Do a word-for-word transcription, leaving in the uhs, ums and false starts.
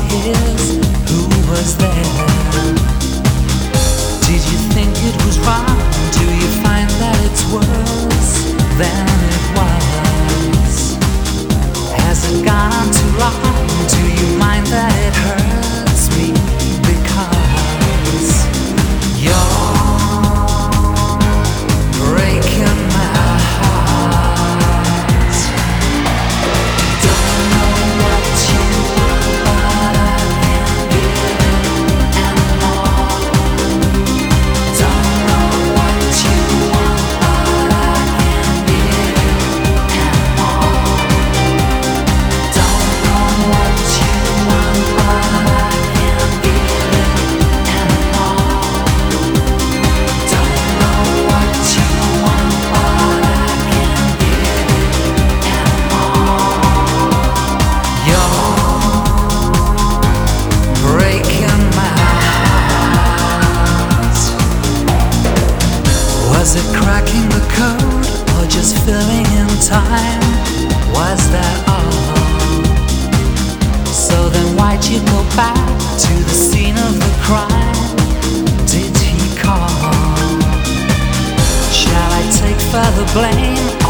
his, who was there? Did you think it was wrong? Do you find that it's worse than it was? Has it gone too long? Do you mind that it hurts me? Because you're breaking my heart. Don't know what you want, but I can't give it anymore. Don't know what you want, but I can't give it anymore. Don't know what you want, but I can't give it anymore. Don't know what you want, but I can't give it anymore. You're breaking my heart. Was it cracking the code or just filling in time? Was that all? So then why'd you go back to the scene of the crime? Did he call? Shall I take further blame?